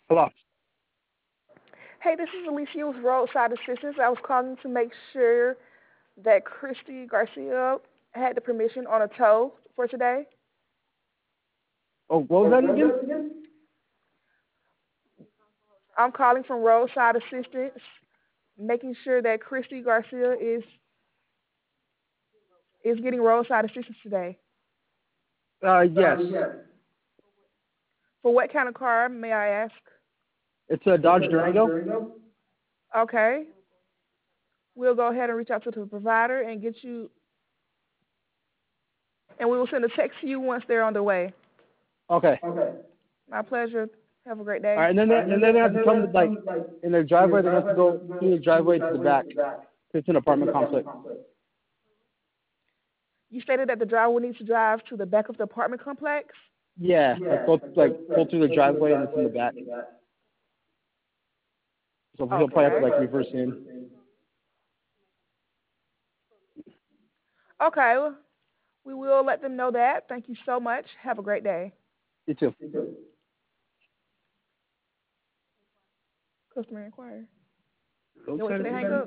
Hello. Hey, this is Alicia with Roadside Assistance. I was calling to make sure that Christy Garcia had the permission on a tow for today. Oh, what was that again? I'm calling from Roadside Assistance, making sure that Christy Garcia is getting roadside assistance today. Yes. For what kind of car, may I ask? It's a Dodge Durango. Okay, we'll go ahead and reach out to the provider and get you, and we will send a text to you once they're on the way. Okay. My pleasure. Have a great All day. right, and then they have to come like in their driveway. They have to go through the driveway to the back. It's an apartment complex. You stated that the driver will need to drive to the back of the apartment complex. Yeah, like go through the driveway and it's in the back. So he'll probably have to Okay. like reverse in. Okay. We will let them know that. Thank you so much. Have a great day. You too. Customer inquiry. Don't Then wait try till to they do hang that. up.